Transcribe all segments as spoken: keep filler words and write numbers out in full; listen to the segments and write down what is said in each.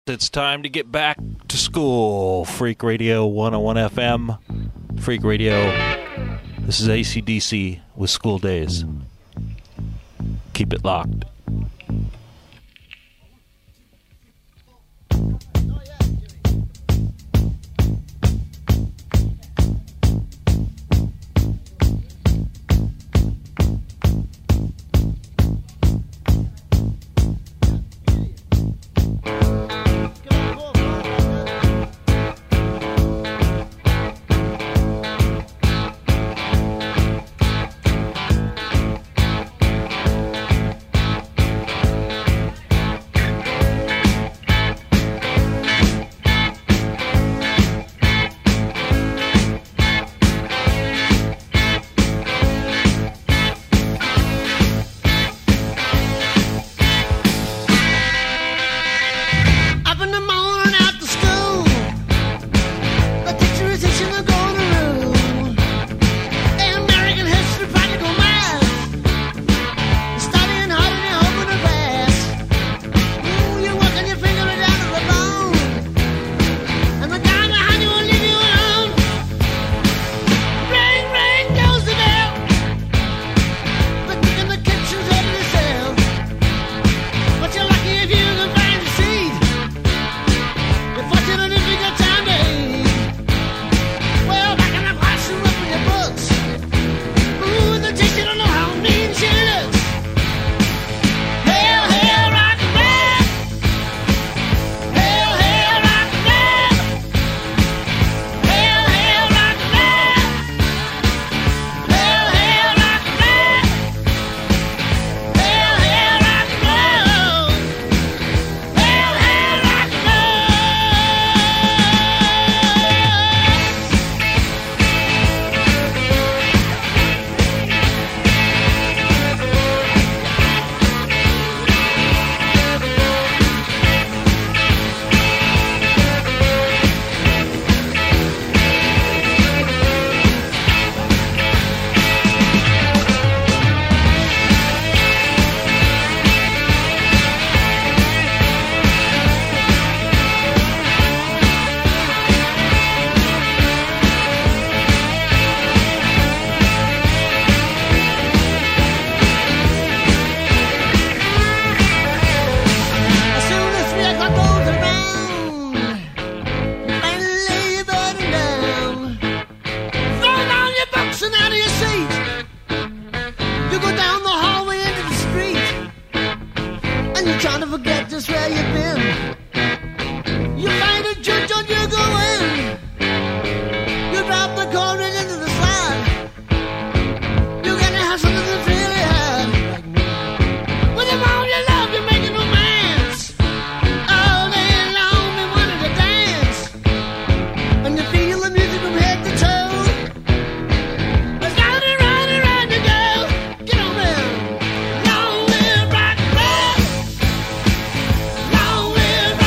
It's time to get back to school. Freak Radio one oh one F M. Freak Radio. This is A C D C with School Days. Keep it locked. Long live rock and roll.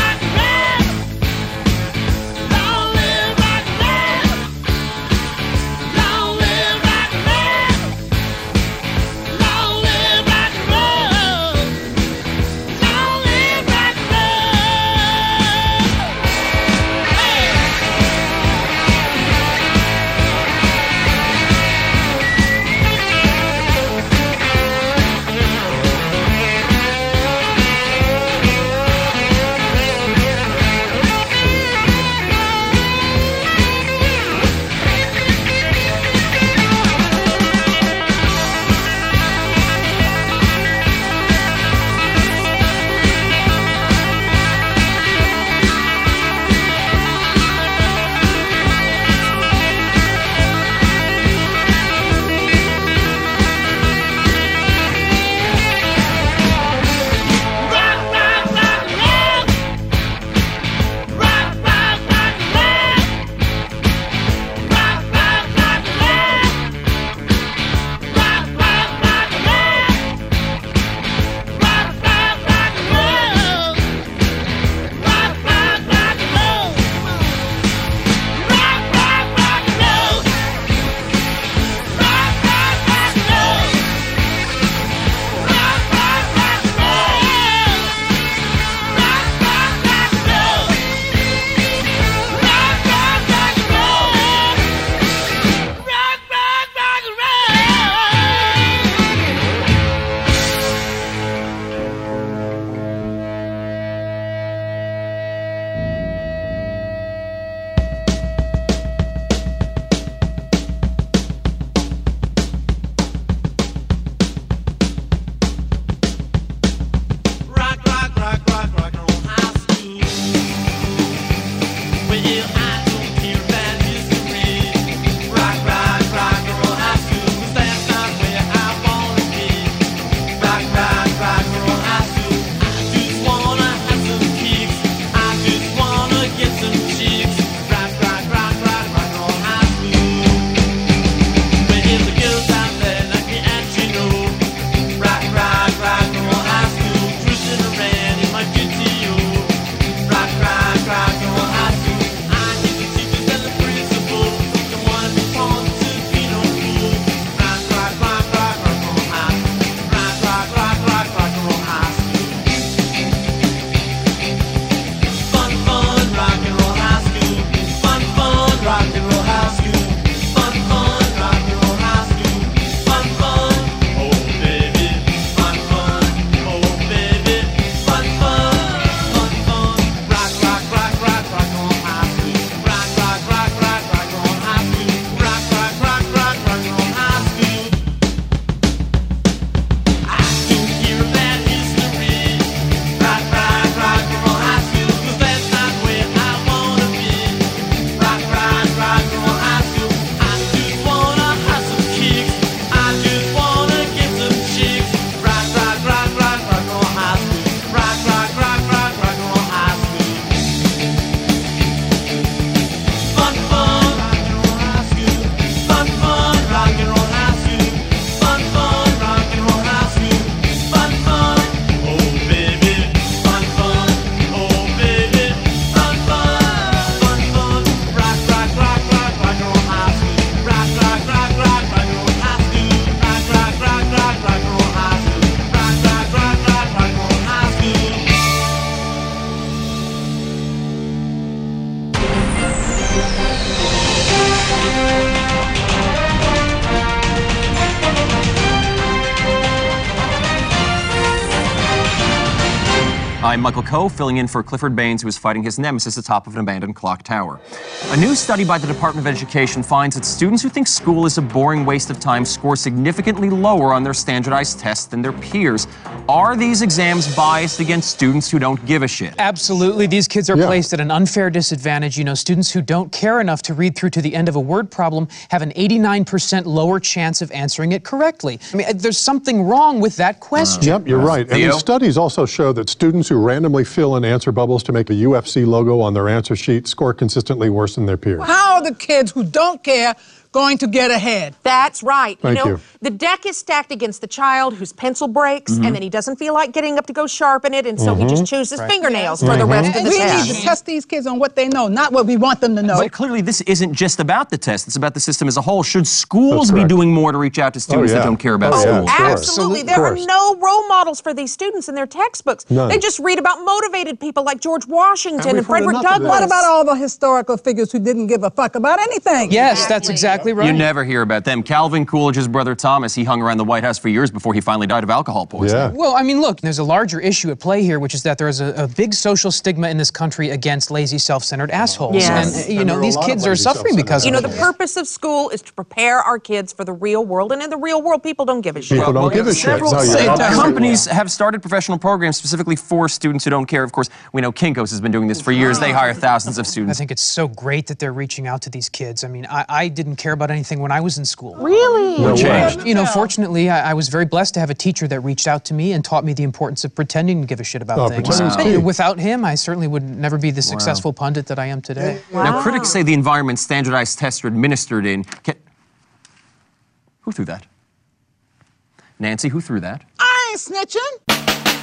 I'm Michael Coe, filling in for Clifford Baines, who is fighting his nemesis atop of an abandoned clock tower. A new study by the Department of Education finds that students who think school is a boring waste of time score significantly lower on their standardized tests than their peers. Are these exams biased against students who don't give a shit? Absolutely. These kids are Yeah. placed at an unfair disadvantage. You know, students who don't care enough to read through to the end of a word problem have an eighty-nine percent lower chance of answering it correctly. I mean, there's something wrong with that question. Yep, you're right. And Theo? the studies also show that students who randomly fill in answer bubbles to make a U F C logo on their answer sheet score consistently worse than their peers. How are the kids who don't care going to get ahead? That's right. Thank you know, you. the deck is stacked against the child whose pencil breaks, Mm-hmm. and then he doesn't feel like getting up to go sharpen it, and so he just chews his fingernails for the Mm-hmm. rest of And the we test. need to test these kids on what they know, not what we want them to know. But clearly this isn't just about the test, it's about the system as a whole. Should schools That's be correct. doing more to reach out to students yeah. that don't care about Oh, yeah. school? Sure. Absolutely. Of There are course. no role models for these students in their textbooks. None. They just read about motivated people like George Washington And and, we've heard Frederick enough of Douglass. What about all the historical figures who didn't give a fuck about anything? Yes, that's exactly right. You never hear about them. Calvin Coolidge's brother Thomas, he hung around the White House for years before he finally died of alcohol poisoning. Yeah. Well, I mean, look, there's a larger issue at play here, which is that there's a, a big social stigma in this country against lazy, self-centered assholes. Yes. And, uh, you And know, there are a these lot of kids are lazy, suffering because You of know, it. the purpose of school is to prepare our kids for the real world, and in the real world, people don't give a shit. People don't Well, give a shit. several No, you're Say absolutely time. companies have started professional programs specifically for students who don't care. Of course, we know Kinko's has been doing this for years. They hire thousands of I students. think it's so great that they're reaching out to these kids. I mean, I, I didn't care about anything when I was in school. Really? No way. changed. You know, fortunately, I, I was very blessed to have a teacher that reached out to me and taught me the importance of pretending to give a shit about Oh, things. pretending's Hey, key. Without him, I certainly would never be the successful pundit that I am today. Now, critics say the environment standardized tests are administered in. Ca- Who threw that? Nancy, who threw that? I ain't snitching.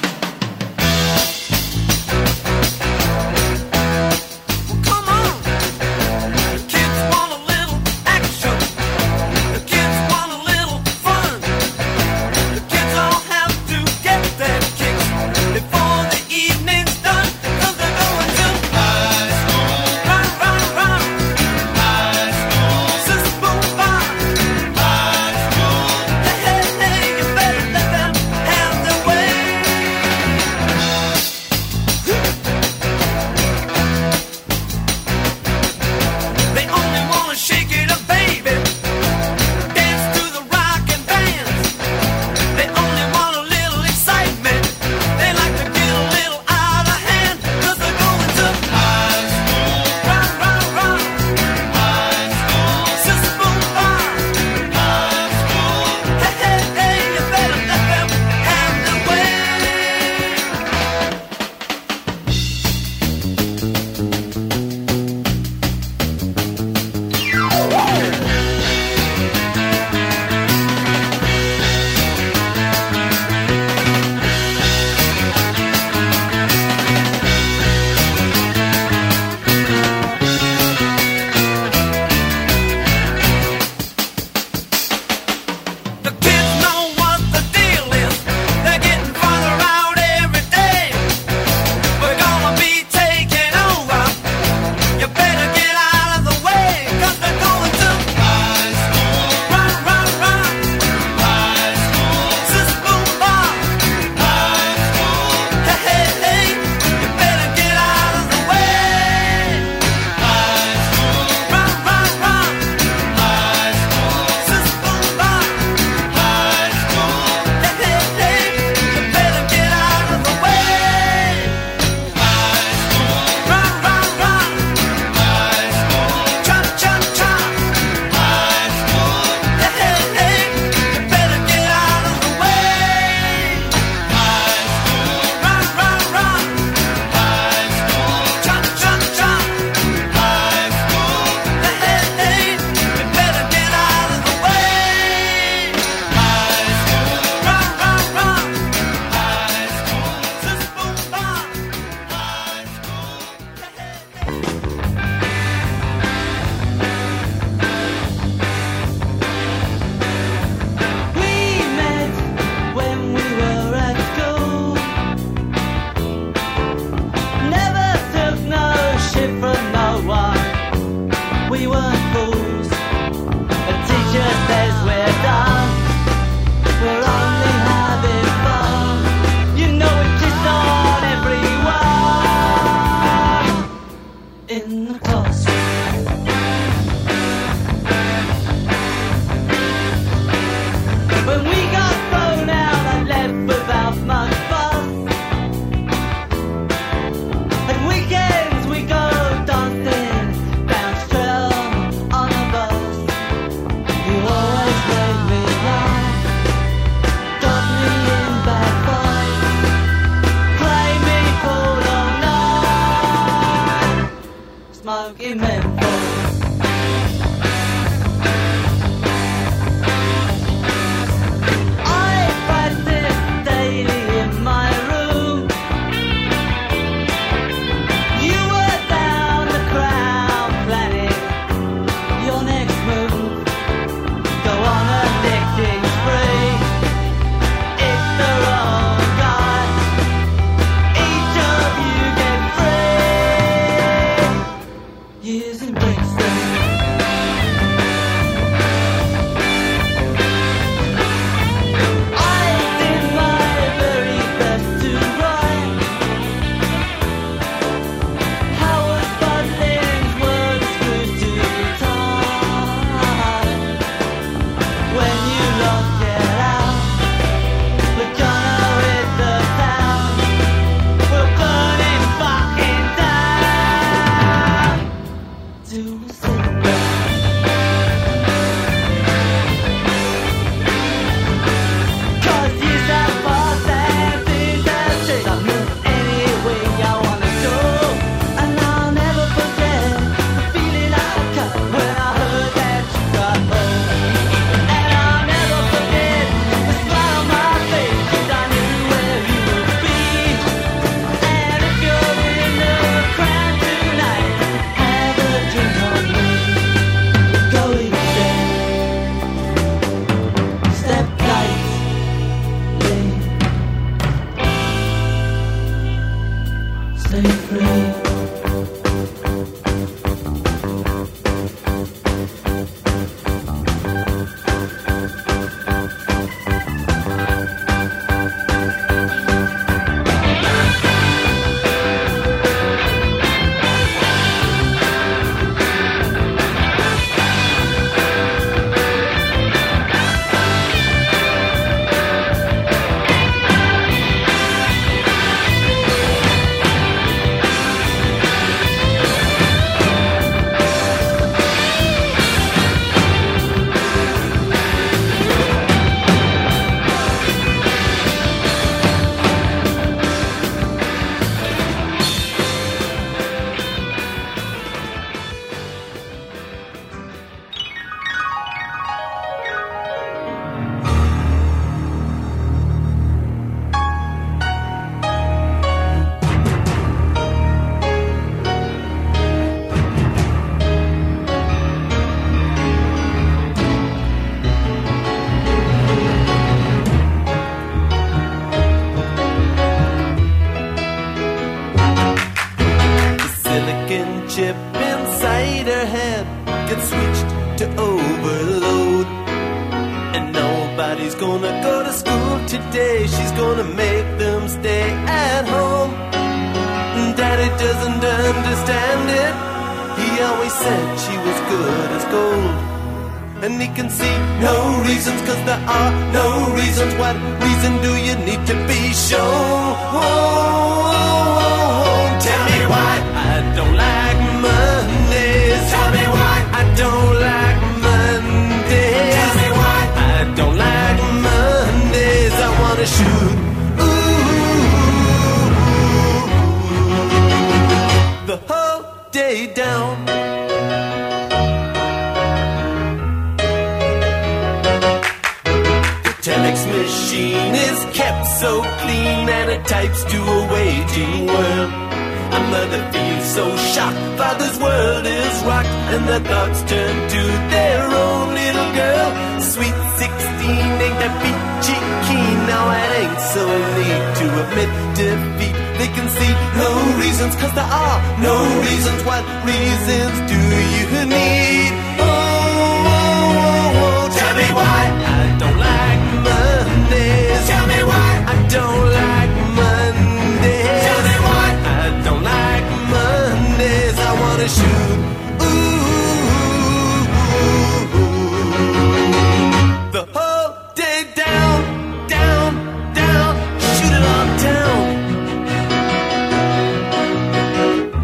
Come on, the kids want a little action. The kids want a little fun. The kids all have to get their kicks before the evening's done. 'Cause they're going to high school. Run, run, run. High school. Sis, boom, bop. High school. Hey, hey, hey, you better let them have their way. They only wanna shake it up, baby. Dance to the rock and dance. They only want a little excitement. They like to get a little out of hand. 'Cause they're going to high school. Run, run, run. High school. Sis, boom, bop. High school. Hey, hey, hey, you better let them have their way. The kids know what the deal is. They're getting farther out every day. We're gonna be taking over. You better get out of the way, 'cause they're going to high school. Run, run, run. High school. Sis, boom, bop. High school. Hey, hey, hey. You better get out of the way. High school. Run, run, run. High school. Sis, boom, bop. High school. Hey, hey, hey. You better get out of the way. High school. Run, run, run. High school. Chop, chop, chop. High school. Hey, hey, hey. You better get out of the way. High school. Run, run, run. High school. Chop, chop, chop. High school. Hey, hey, hey. You better get out of the way. High school. Run, run, run. High school. Sis, boom, bop. High school. Hey, hey, hey. We met when we were at school. Never took no shit from no one. We weren't fools. A teacher says we're done. We're only having fun. You know it just on every Weekends we go dancing down Strelm on a bus. You always made me laugh, got me in bad fights, play me cool all night, smoking menthol. I practice daily in my room. You were down the crowd planning your next move. Go on a licking spree. It's the wrong guy. Each of you get free. Years in Brixton. I did my very best to write Howard Budling's words screwed to the tie. When you lost Get Out, but Jono hit the town, we're burning fucking down to a cigarette. Cause you got fast and things have changed. I'll move any way I wanna go, and I'll never forget the feeling I got when I heard that you got home. And I'll never forget the smile on my face, 'cause I knew where you would be. And if you're in the crowd tonight, have a drink on me. Go easy, step lightly, stay free. The silicon chip inside her head gets switched to overload. And nobody's gonna go to school today. She's gonna make them stay at home. Daddy doesn't understand it. He always said she was good as gold. And he can see no reasons, 'cause there are no reasons. What reason do you need to be shown? Tell me why I don't like Mondays. Tell me why I don't like Mondays. Tell me why I don't like Mondays. I wanna shoot. Ooh, the whole day down. Telex machine is kept so clean, and it types to a waging world. A mother feels so shocked, father's world is rocked, and their thoughts turn to their own little girl. Sweet sixteen, ain't that peachy keen? Now it ain't so neat to admit defeat. They can see no reasons, 'cause there are no reasons. What reasons do you need? Oh, oh, oh, oh. Tell me why I don't like Mondays. Tell me why I don't like Mondays. Tell me why I don't like Mondays. I wanna shoot. Ooh, the whole day down, down, down. Shoot it all down.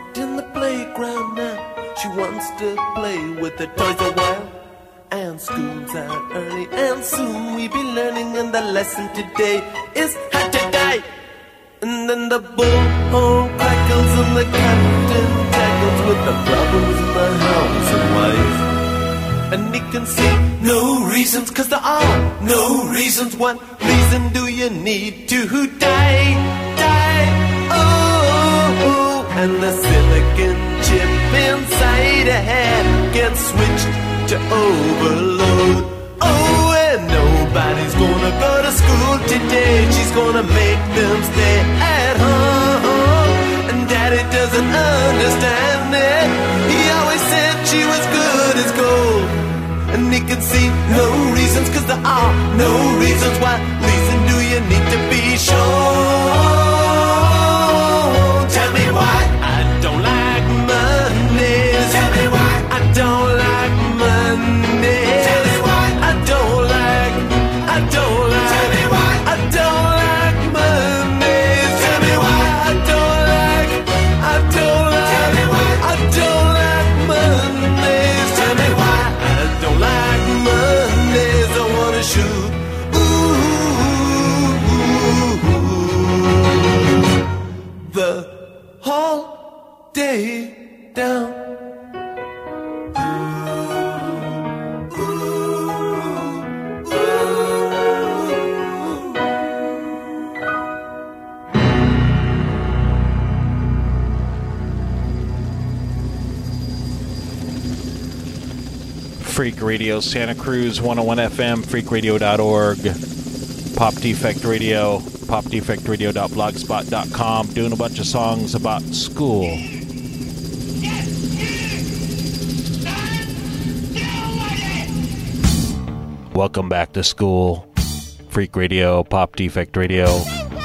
out in the playground now. She wants to play with the toys a while. And school's out early, and soon we be learning. And the lesson today is how to die. And then the bullhorn crackles and the captain tackles with the problems in the house and wife. And he can see no reasons, cause there are no reasons. What reason do you need to die? Die, oh, oh. And the silicon chip inside a head gets switched to overload. Oh, and nobody's gonna go to school today. She's gonna make them stay at home. And Daddy doesn't understand it. He always said she was good as gold. And he can see no reasons, cause there are no reasons. What reason do you need to be sure? Tell me why I don't like Mondays. Tell me why I don't like Mondays. Tell me why I don't like, I don't like. Tell me why I don't like Mondays. Tell me why I don't like, I don't like. Tell me why I don't like Mondays. Tell me why I don't like Mondays. I wanna shoot. Ooh, the whole day down. Freak Radio Santa Cruz one oh one F M, freak radio dot org, Pop Defect Radio, pop defect radio dot blogspot dot com, doing a bunch of songs about school. Welcome back to school. Freak Radio, Pop Defect Radio.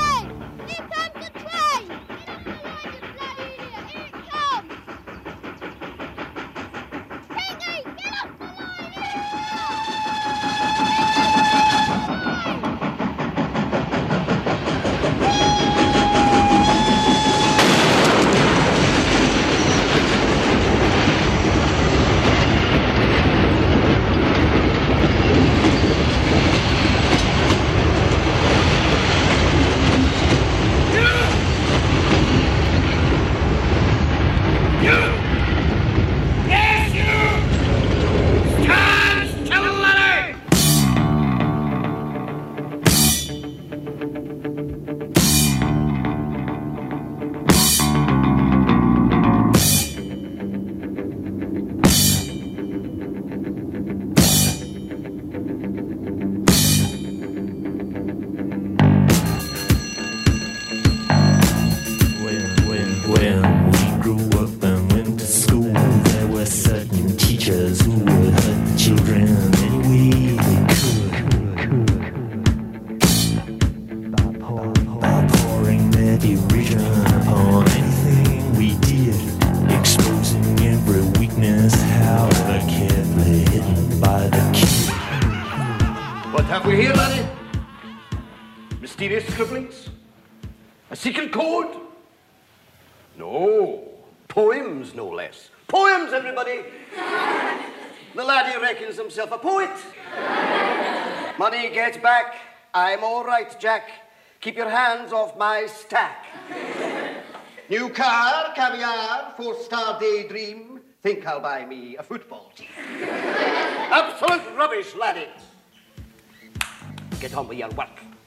Himself a poet. Money get back. I'm all right, Jack. Keep your hands off my stack. New car, caviar, four-star daydream. Think I'll buy me a football team. Absolute rubbish, laddie. Get on with your work.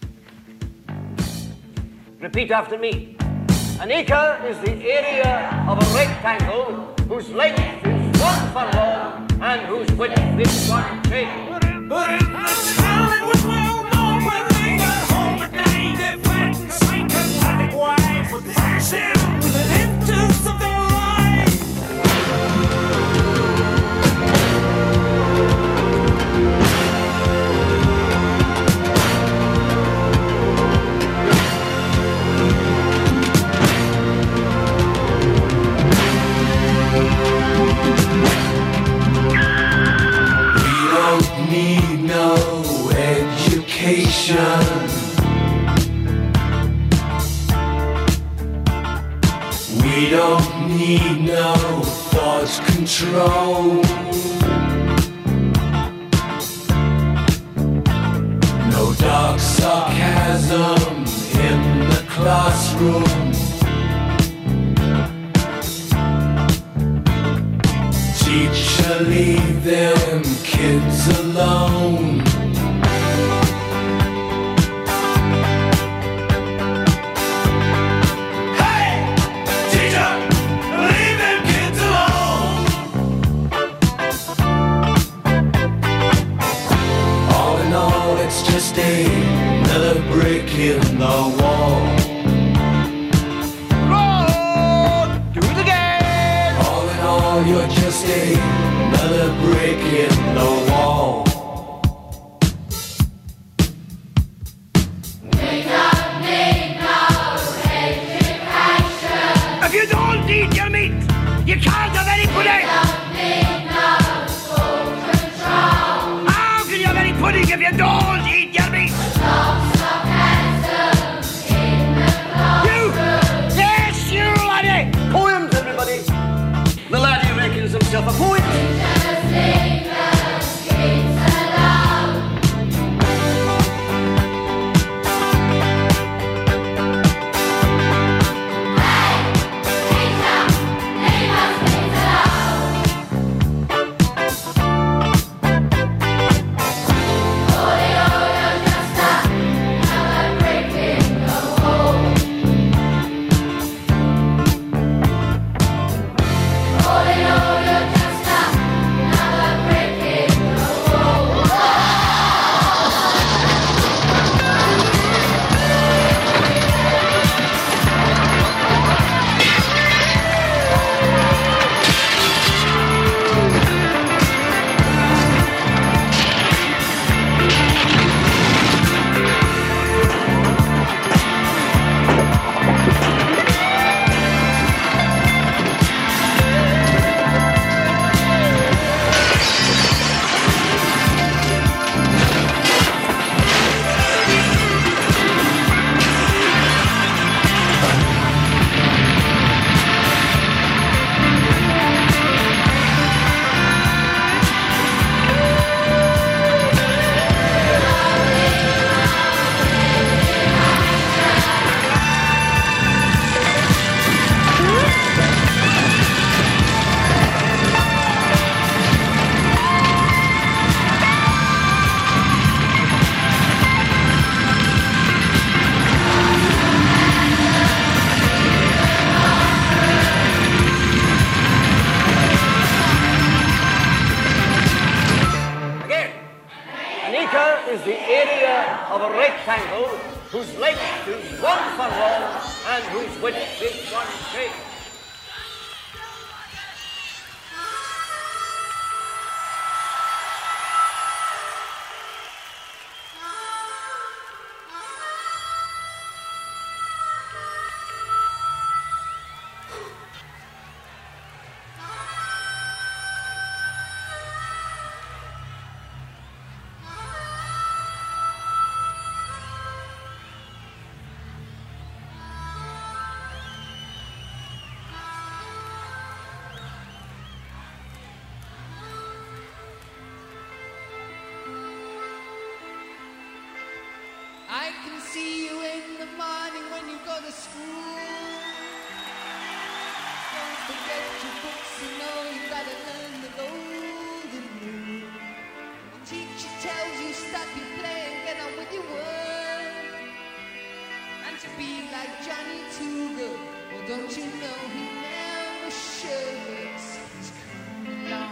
Repeat after me. An acre is the area of a rectangle whose length is one furlong and whose width is one chain. But in the town it was well known when they got home at night. They went and sank a panic wife with passion with an interest of their life. Need no need no thought control. No dark sarcasm in the classroom. Teacher, leave them kids alone. Hey, teacher, leave them kids alone. All in all, it's just another brick in the wall. You're just another brick in the wall. We don't need no education. If you don't eat your meat, you can't have any pudding. We don't need no school control. How can you have any pudding if you don't eat your meat? Lots of handsome in the classroom. You! Yes, you laddie! Poems, everybody! The laddie reckons himself a poet. Just leave those kids alone. Hey, teacher, leave those kids alone. Oh, you're just another brick in the wall. Oh, you're just another brick in the wall. Again, an acre is the area of a rectangle whose length is one furlong and whose width is one cubit. I can see you in the morning when you go to school. Don't forget your books, you know you gotta learn the golden rule. Teacher tells you stop your playing, get on with your work. And to be like Johnny Too Good, well don't you know he never shirks. He's coming along.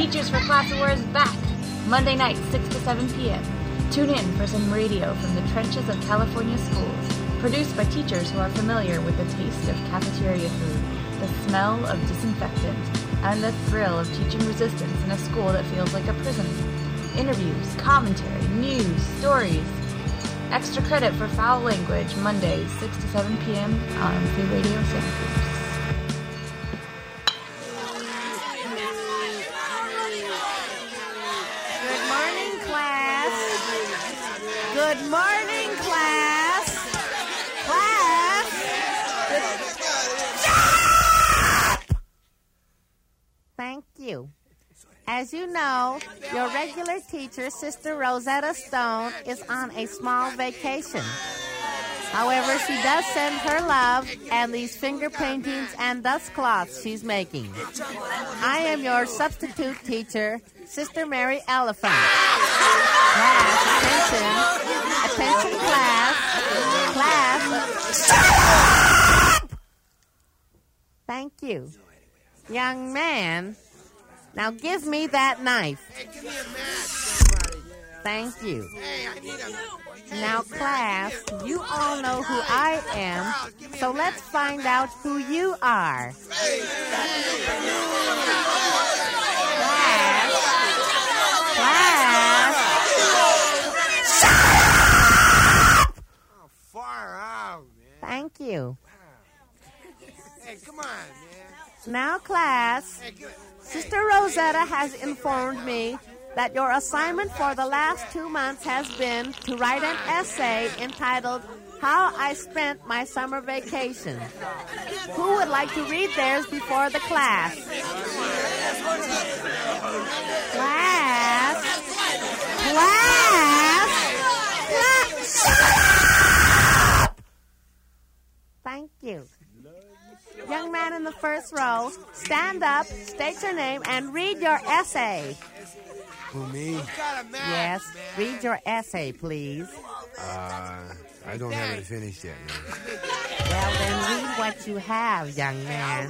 Teachers for Class of War is back, Monday night, six to seven p.m. Tune in for some radio from the trenches of California schools, produced by teachers who are familiar with the taste of cafeteria food, the smell of disinfectant, and the thrill of teaching resistance in a school that feels like a prison. Interviews, commentary, news, stories. Extra credit for foul language, Mondays, six to seven p.m. on Free Radio Santa Cruz. Good morning, class. Good morning, class. Class. Stop! Thank you. As you know, your regular teacher, Sister Rosetta Stone, is on a small vacation. However, she does send her love and these finger paintings and dust cloths she's making. I am your substitute teacher, Sister Mary Elephant. Class, attention. Attention, class. Class. Shut up! Thank you. Young man, now give me that knife. Thank you. Now, class, you all know who I am, so let's find out who you are. Class. Class. Shut up! Oh, far out, man. Thank you. Hey, come on, man. Now, class, Sister Rosetta has informed me that your assignment for the last two months has been to write an essay entitled How I Spent My Summer Vacation. Who would like to read theirs before the class? Class? Class? Class? Shut up! Thank you. Young man in the first row, stand up, state your name, and read your essay. Who, me? Yes, read your essay, please. Uh, I don't have it finished yet, man. Well, then read what you have, young man.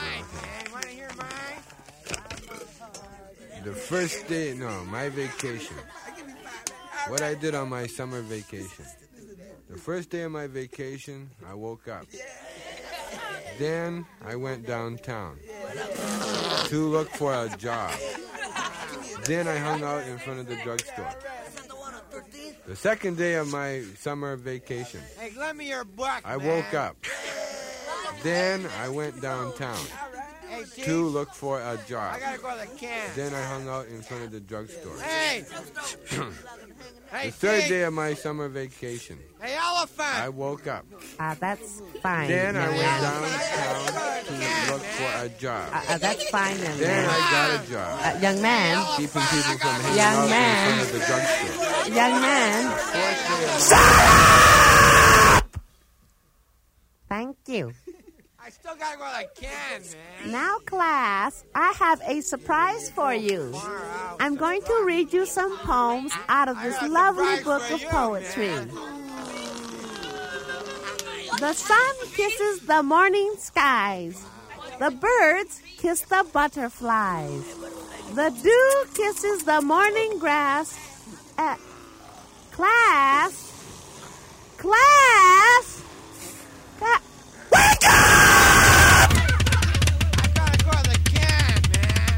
The first day, no, my vacation. What I did on my summer vacation. The first day of my vacation, I woke up. Then I went downtown to look for a job. Then I hung out in front of the drugstore. The second day of my summer vacation, Hey, lend me your book, I man. woke up. Then I went downtown Hey, Chief, to look for a job. I gotta go to the can. Then I hung out in front of the drugstore. Hey! Hey, The third Chief. day of my summer vacation, Hey, Elephant! I woke up. Uh, that's fine. Then I young went man. downtown to look for a job. Uh, uh, that's fine, young Then man. I got a job. Uh, young man. Keeping people from hanging Young out man. in front of the drugstore. Young man. Shut up! Thank you. I still gotta go to the can, man. Now, class, I have a surprise for you. I'm going to read you some poems out of this lovely book of poetry. The sun kisses the morning skies. The birds kiss the butterflies. The dew kisses the morning grass. Uh, class? Class? Cla- Wake up! I gotta go to the can, man.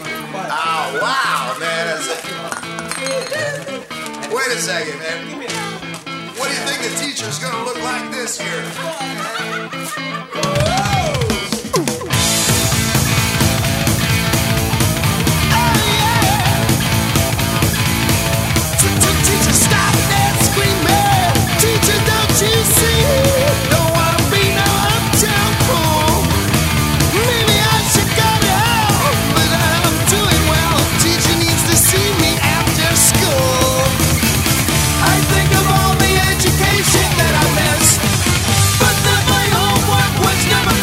Oh, wow, man. That's- Wait a second, man. What do you think the teacher's gonna look like this year? Teacher, stop that screaming. Teacher, don't you see? Don't wanna be no uptown fool. Maybe I should go to hell, but I'm doing well. Teacher needs to see me after school. I think of all the education that I missed, but that my homework was never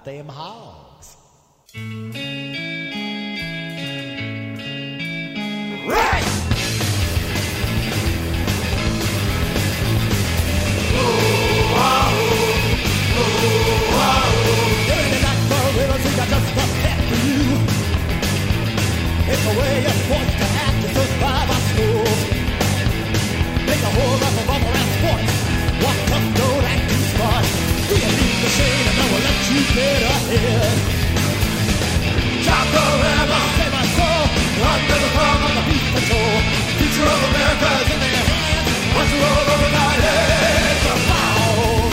them hogs. Right! It's a way of forced to act to survive our schools. Make a whole lot of other ass sports. What tough, don't act too smart. Do you leave the shade and no one let you get ahead? Chocolate, save my soul. Under the thumb of the beat patrol. Future of America's in their hands. Watch you roll over my head. The fouls.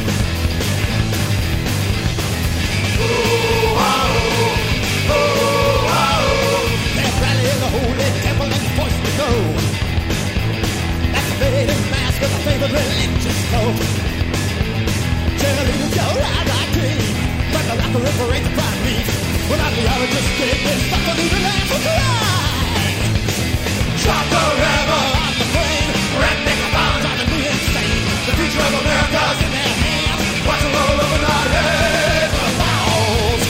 Ooh, wow. Ooh, wow. Rally in the holy temple and forced to go. Activated mask of the favorite religious code. Cheerleaders yell rah rah team. But the rocker operates the prime beat. When archaeologists dig this stuff will even laugh or cry. Chocolate on the brain. Redneck bombs driving me insane. The future of America's in their hands. Watch them roll over our heads. The fouls.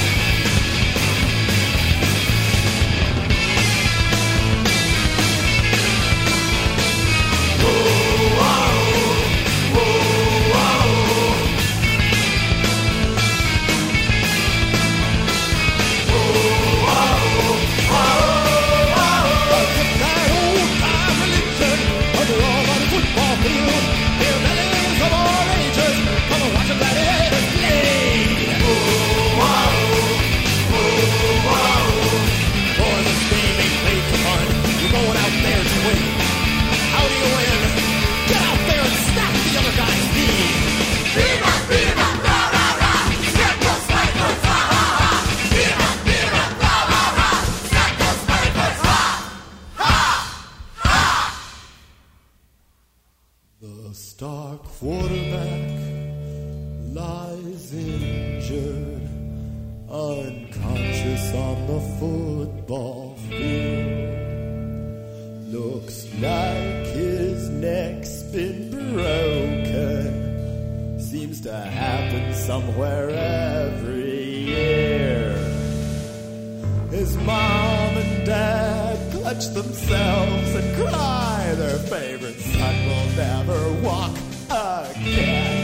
Quarterback lies injured, unconscious on the football field. Looks like his neck's been broken. Seems to happen somewhere every year. His mom and dad clutch themselves and cry. Their favorite son will never walk again.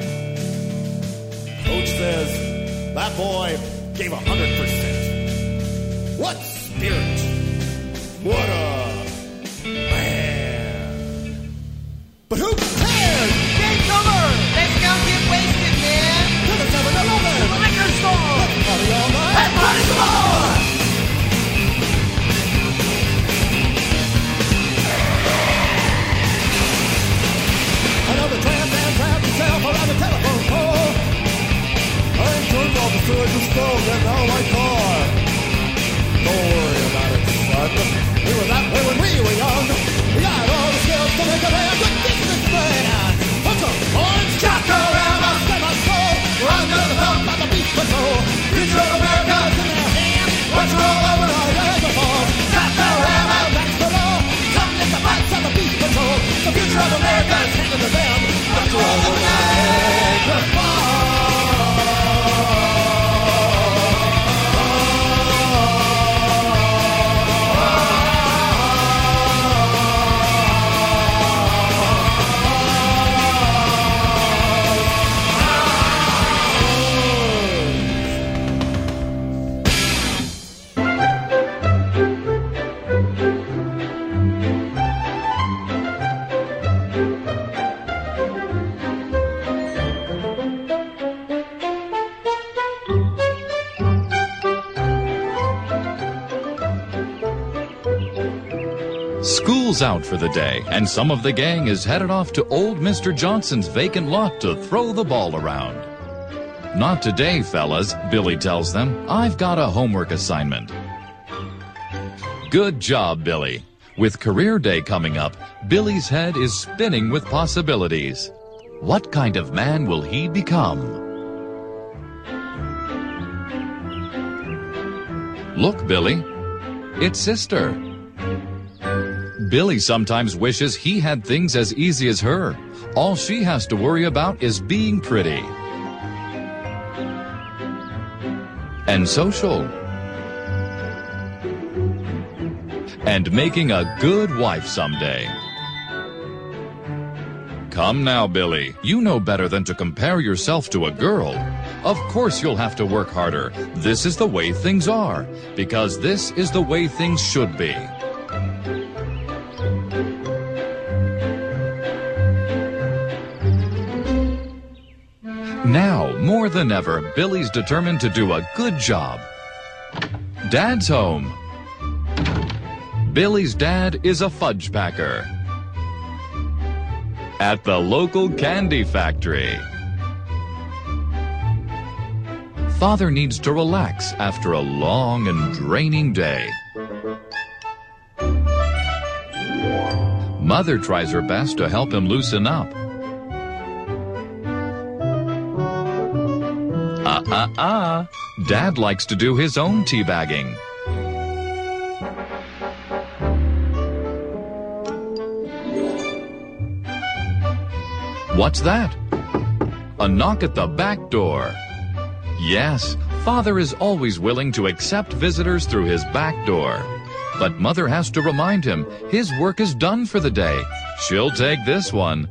Coach says that boy gave a hundred percent. What spirit! What a man! But who cares? Game's over! Let's go get wasted, man! To the seven eleven! To the liquor store! Let's party all night! Let's party some more! Another tramp man trapped himself around the telephone pole. I'm turned off the surgeon's stove in the white car. Don't worry about it, son. We were that way when we were young. We got all the skills to make a damn good businessman. Put some orange chocolate, set my soul. We're under the thumb of the beat patrol. Future of America's in their hands. Watch roll over our uniform. Chocolate, that's the law. Come lick the butts of the beat patrol. The future of America's handed to them. Watch roll over our uniform. School's out for the day, and some of the gang is headed off to old Mister Johnson's vacant lot to throw the ball around. Not today, fellas, Billy tells them. I've got a homework assignment. Good job, Billy. With career day coming up, Billy's head is spinning with possibilities. What kind of man will he become? Look, Billy, it's Sister. Billy sometimes wishes he had things as easy as her. All she has to worry about is being pretty. and social. And making a good wife someday. Come now, Billy. You know better than to compare yourself to a girl. Of course you'll have to work harder. This is the way things are, because this is the way things should be. Now, more than ever, Billy's determined to do a good job. Dad's home. Billy's dad is a fudge packer at the local candy factory. Father needs to relax after a long and draining day. Mother tries her best to help him loosen up. Uh-uh-uh. Dad likes to do his own teabagging. What's that? A knock at the back door. Yes, Father is always willing to accept visitors through his back door. But Mother has to remind him his work is done for the day. She'll take this one.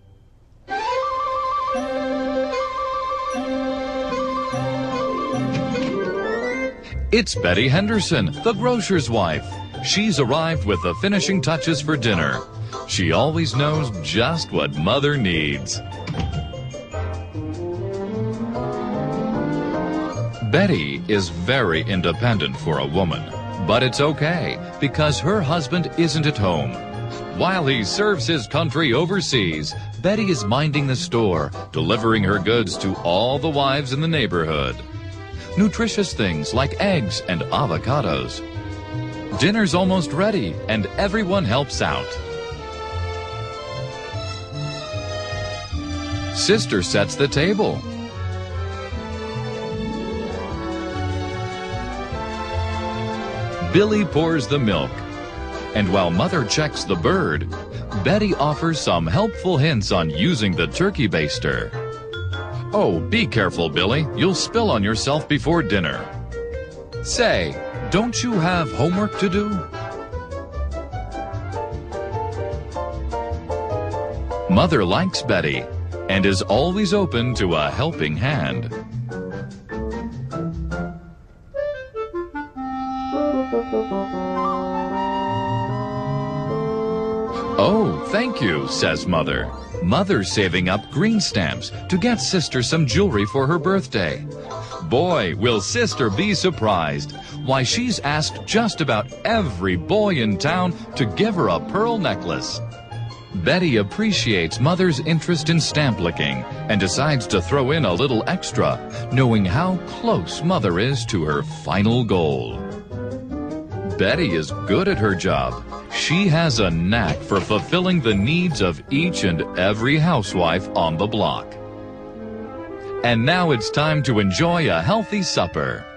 It's Betty Henderson, the grocer's wife. She's arrived with the finishing touches for dinner. She always knows just what Mother needs. Betty is very independent for a woman, but it's okay because her husband isn't at home. While he serves his country overseas, Betty is minding the store, delivering her goods to all the wives in the neighborhood. Nutritious things like eggs and avocados. Dinner's almost ready and everyone helps out. Sister sets the table. Billy pours the milk. And while Mother checks the bird, Betty offers some helpful hints on using the turkey baster. Oh, be careful, Billy. You'll spill on yourself before dinner. Say, don't you have homework to do? Mother likes Betty and is always open to a helping hand. Oh, thank you, says Mother. Mother's saving up green stamps to get Sister some jewelry for her birthday. Boy, will Sister be surprised. Why, she's asked just about every boy in town to give her a pearl necklace. Betty appreciates Mother's interest in stamp licking and decides to throw in a little extra, knowing how close Mother is to her final goal. Betty is good at her job. She has a knack for fulfilling the needs of each and every housewife on the block. And now it's time to enjoy a healthy supper.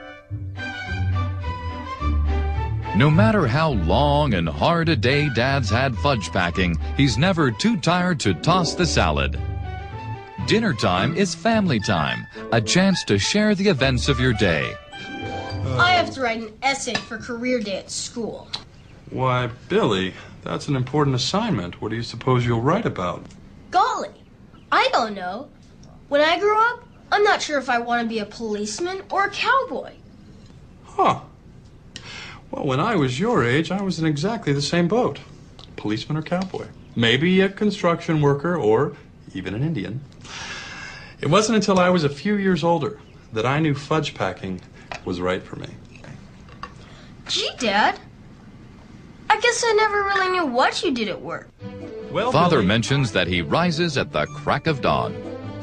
No matter how long and hard a day Dad's had fudge packing, he's never too tired to toss the salad. Dinner time is family time, a chance to share the events of your day. I have to write an essay for career day at school. Why, Billy, that's an important assignment. What do you suppose you'll write about? Golly, I don't know. When I grow up, I'm not sure if I want to be a policeman or a cowboy. Huh. Well, when I was your age, I was in exactly the same boat. Policeman or cowboy. Maybe a construction worker or even an Indian. It wasn't until I was a few years older that I knew fudge packing was right for me. Gee, Dad. I guess I never really knew what you did at work. Well, Father Billy, mentions that he rises at the crack of dawn.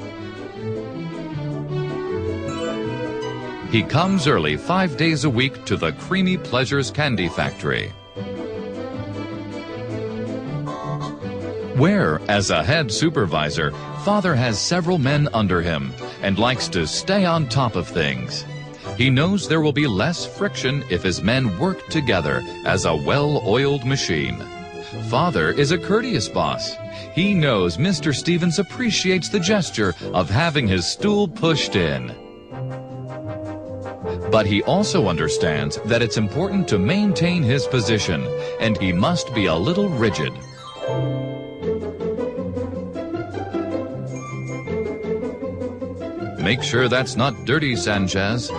He comes early five days a week to the Creamy Pleasures Candy Factory, where, as a head supervisor, Father has several men under him and likes to stay on top of things. He knows there will be less friction if his men work together as a well-oiled machine. Father is a courteous boss. He knows Mister Stevens appreciates the gesture of having his stool pushed in. But he also understands that it's important to maintain his position, and he must be a little rigid. Make sure that's not dirty, Sanchez.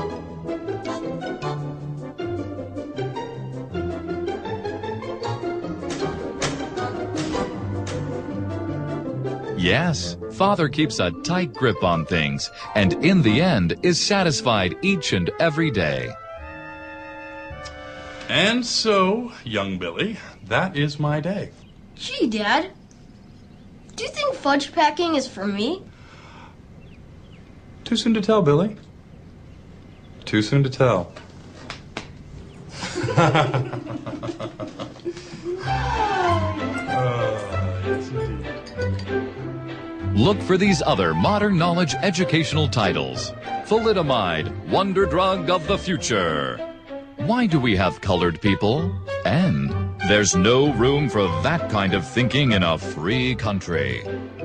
Yes, Father keeps a tight grip on things, and in the end is satisfied each and every day. And so, young Billy, that is my day. Gee, Dad. Do you think fudge packing is for me? Too soon to tell, Billy. Too soon to tell. Look for these other modern knowledge educational titles. Thalidomide, Wonder Drug of the Future. Why do we have colored people? And there's no room for that kind of thinking in a free country.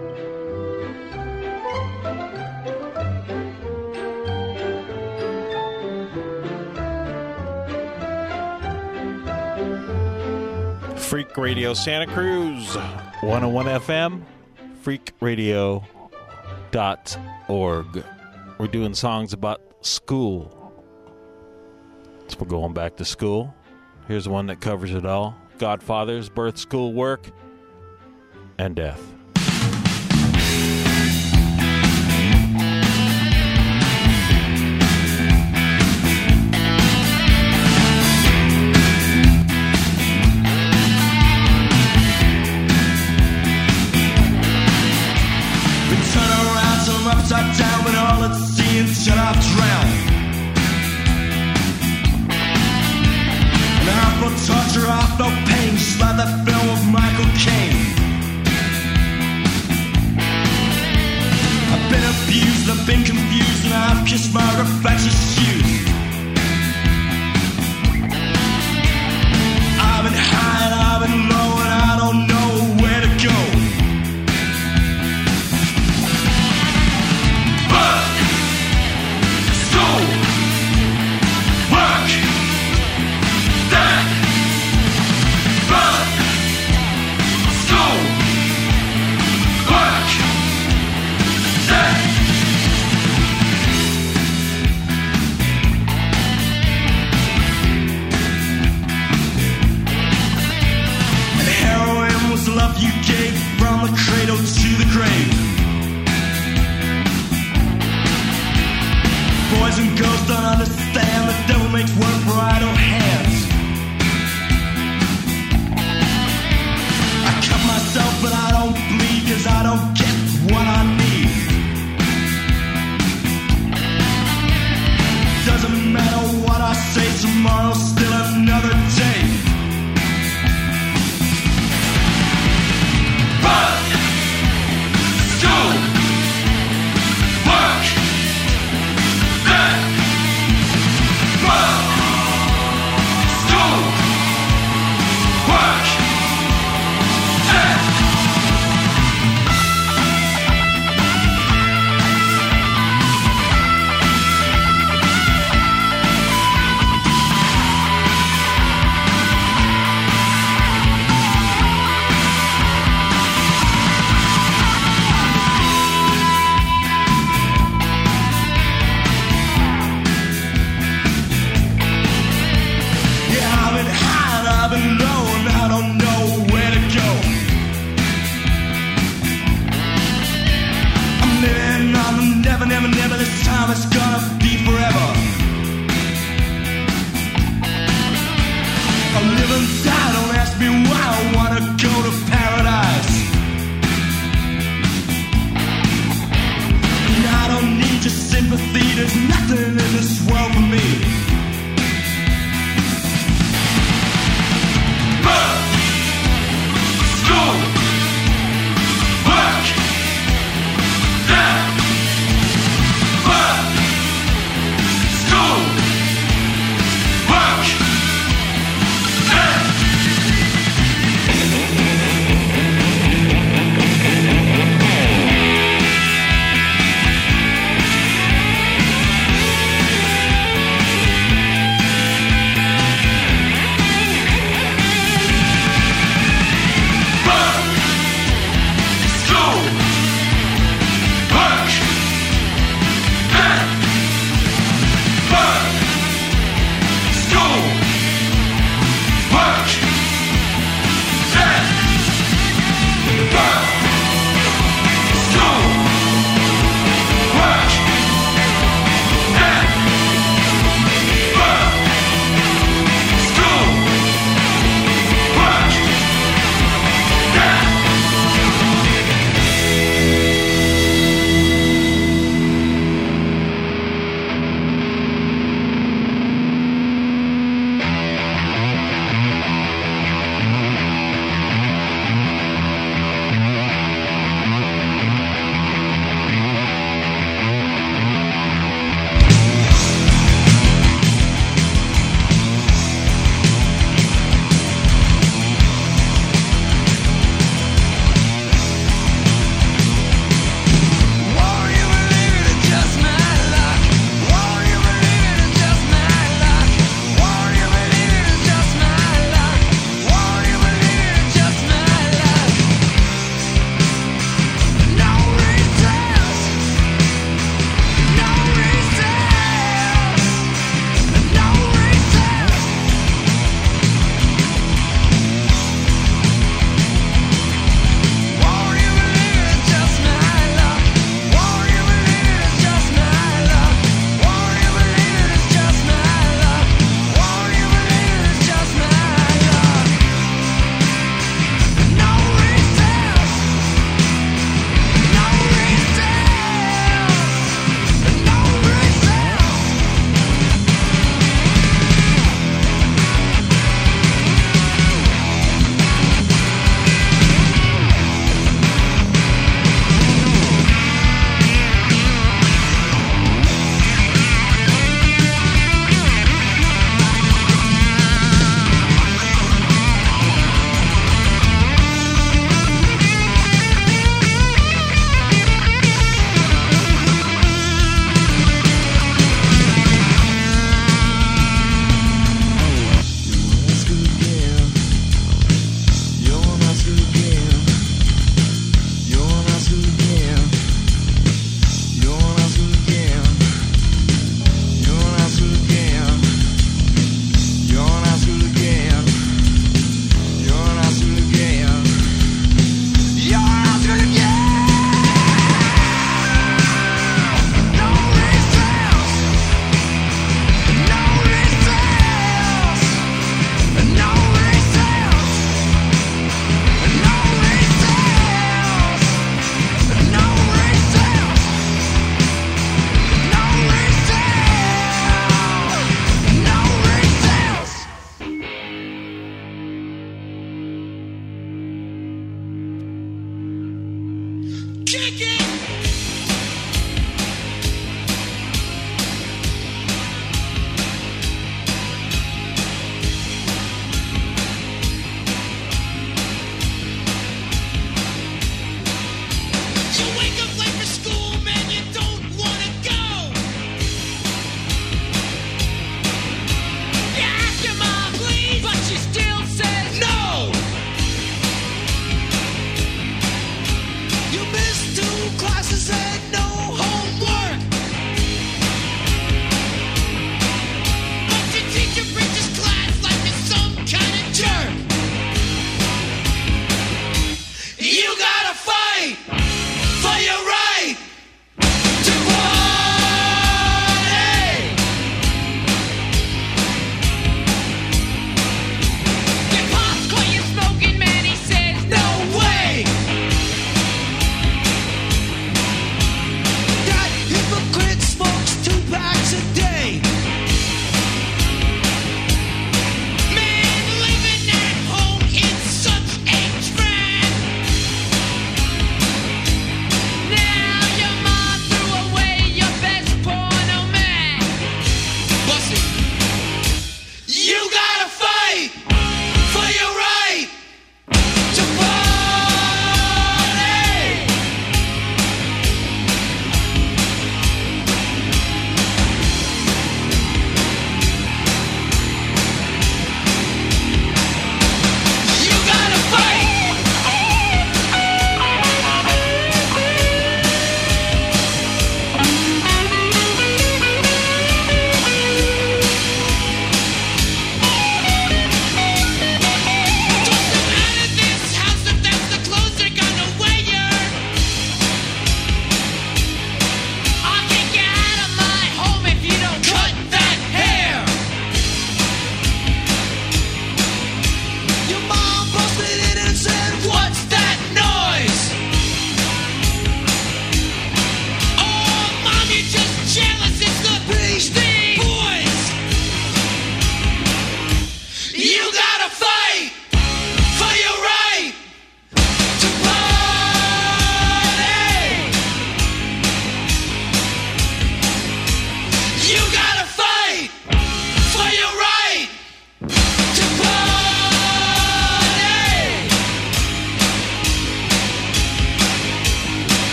Freak Radio Santa Cruz, one oh one F M. freak radio dot org. We're doing songs about school. So we're going back to school. Here's one that covers it all. Godfathers, birth, school, work, and death. Upside down, but all it's seeing shut off, drown. And half no torture, off no pain, just like that film of Michael Caine. I've been abused, I've been confused, and I've kissed my reflection's shoes. I've been high and I've been low, and I don't know where to go. Love you gave from the cradle to the grave. Boys and girls don't understand the devil makes work for idle hands. I cut myself but I don't bleed, cause I don't get what I need. Doesn't matter what I say, tomorrow's still another day. Never, never, this time it's gonna be forever. I live and die, don't ask me why I wanna go to paradise. And I don't need your sympathy, there's nothing in this world for me. Birth, school, work, death.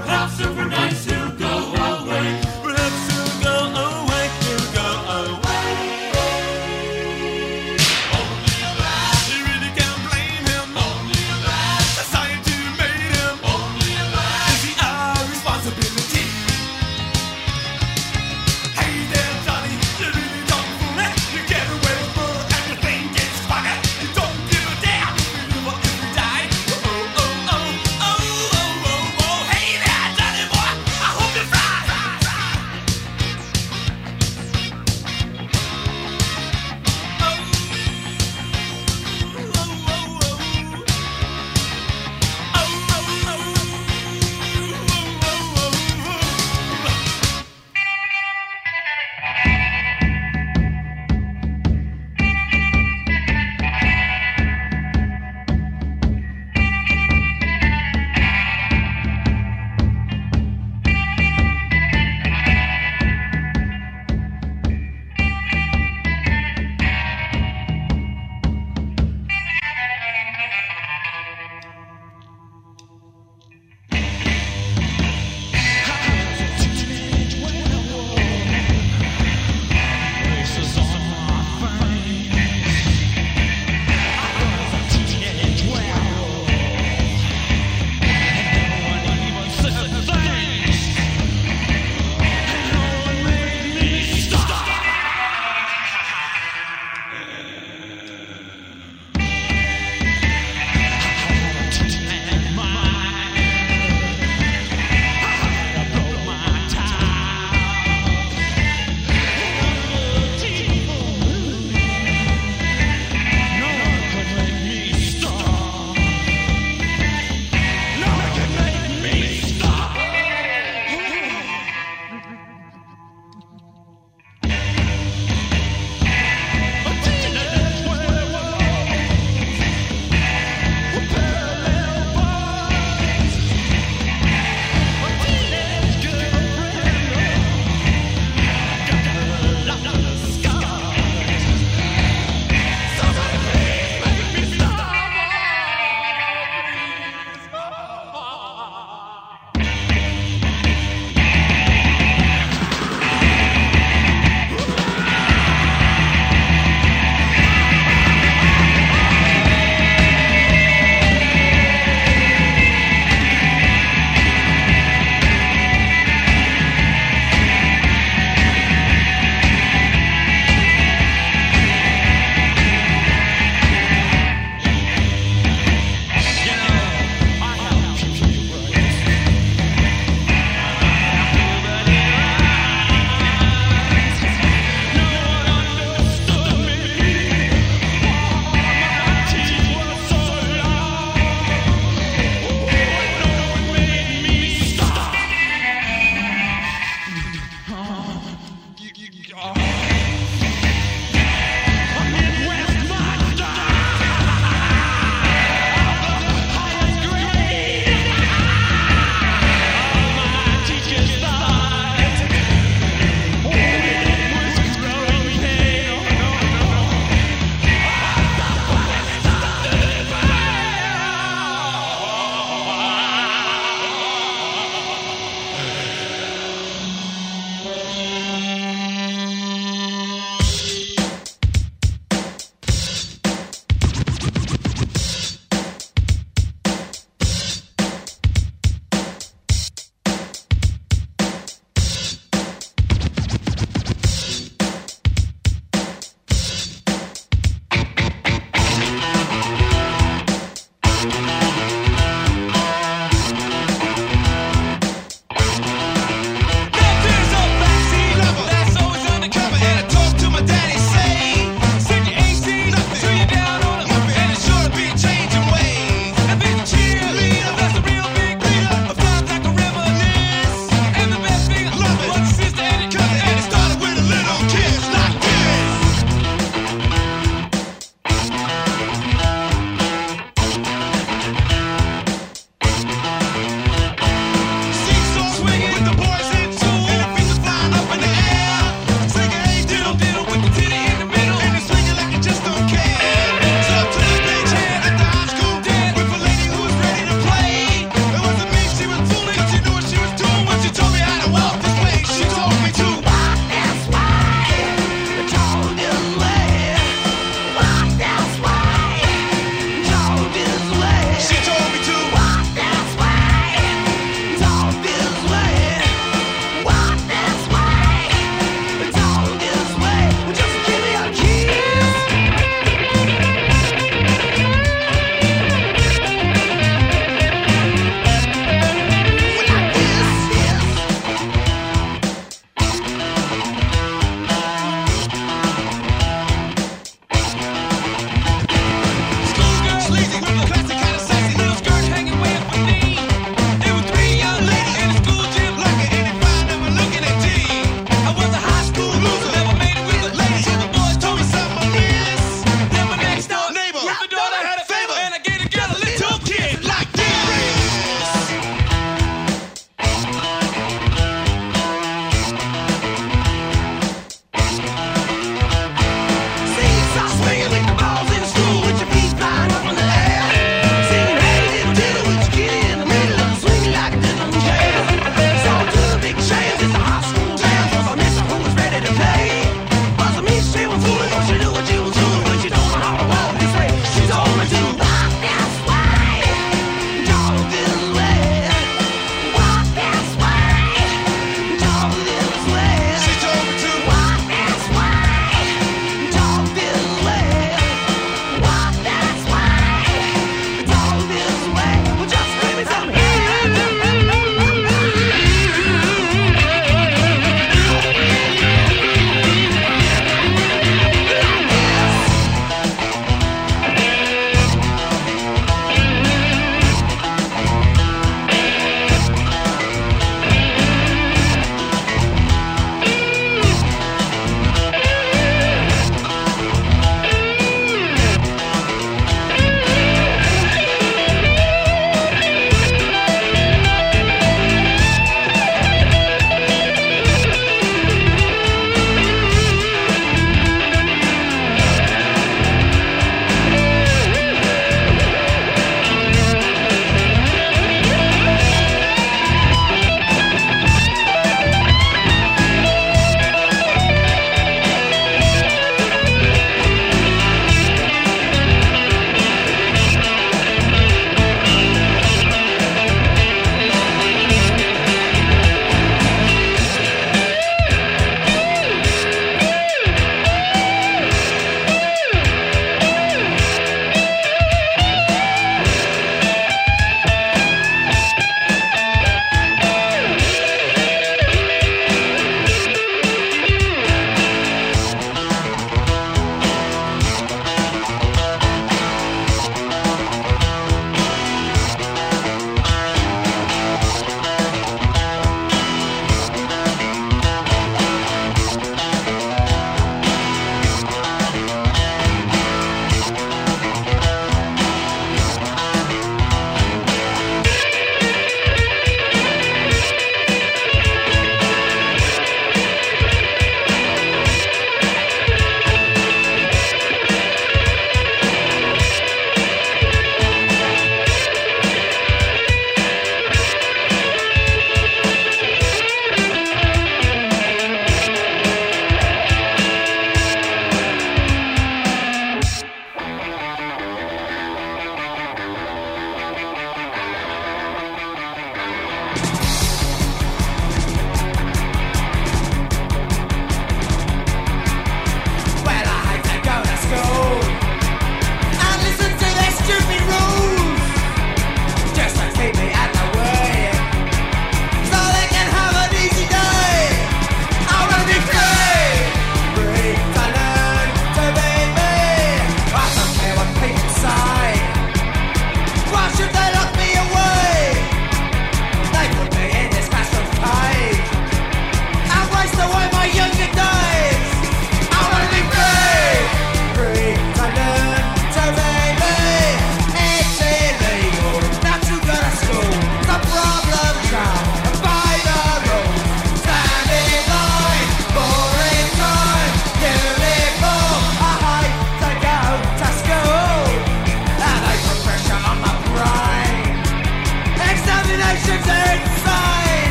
Perhaps overnight he'll go away. Perhaps he'll go away. He'll go away. Only a lad. You really can't blame him. Only a lad. Society made him. Only a lad. Is he our responsibility? Hey there, Johnny. You really don't fool me. You get away with murder and your thing gets fucked. You don't give a damn if we live or if we die. Oh, oh, oh, oh, oh, oh, oh. Hey there, Johnny.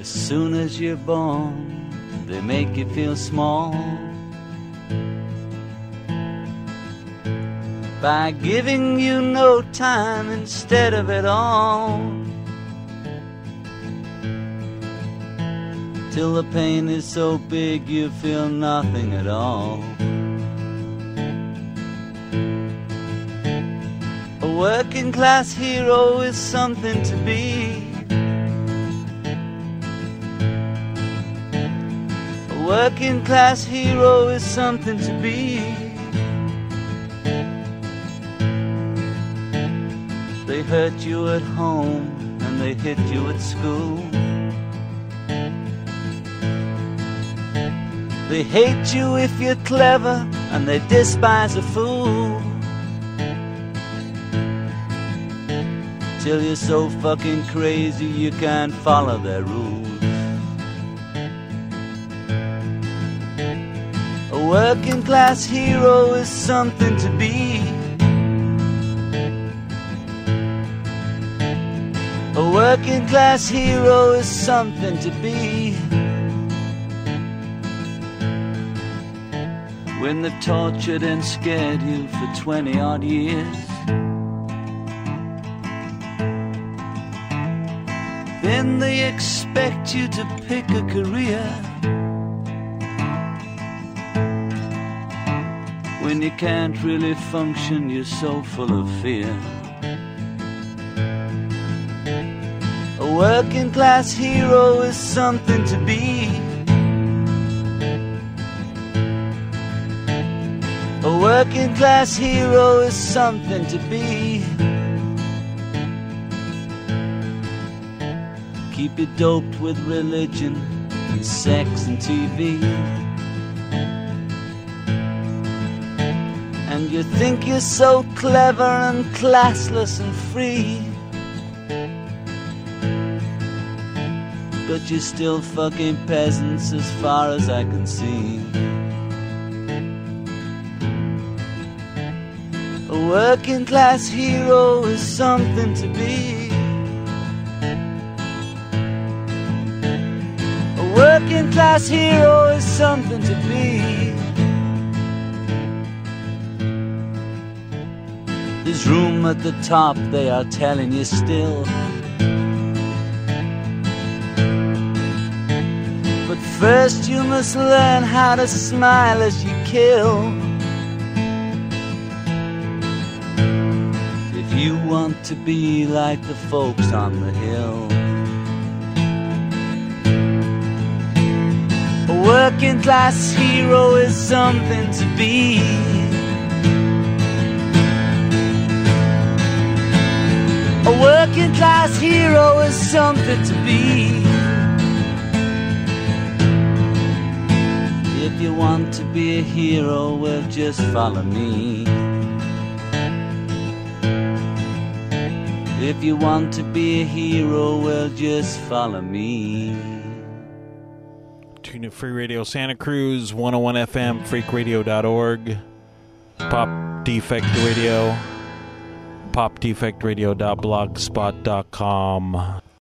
As soon as you're born, they make you feel small by giving you no time instead of it all, till the pain is so big you feel nothing at all. A working class hero is something to be. A working class hero is something to be. They hurt you at home and they hit you at school. They hate you if you're clever and they despise a fool, till you're so fucking crazy you can't follow their rules. A working class hero is something to be. A working class hero is something to be. When they've tortured and scared you for twenty odd years, then they expect you to pick a career. When you can't really function, you're so full of fear. A working class hero is something to be. A working class hero is something to be. Keep you doped with religion and sex and T V, and you think you're so clever and classless and free, but you're still fucking peasants as far as I can see. A working class hero is something to be. A working class hero is something to be. There's room at the top, they are telling you still, but first you must learn how to smile as you kill. If you want to be like the folks on the hill. A working class hero is something to be. A working class hero is something to be. If you want to be a hero, well, just follow me. If you want to be a hero, well, just follow me. Tune in Free Radio Santa Cruz, one oh one F M, freak radio dot org, Pop Defect Radio, pop defect radio dot blogspot dot com.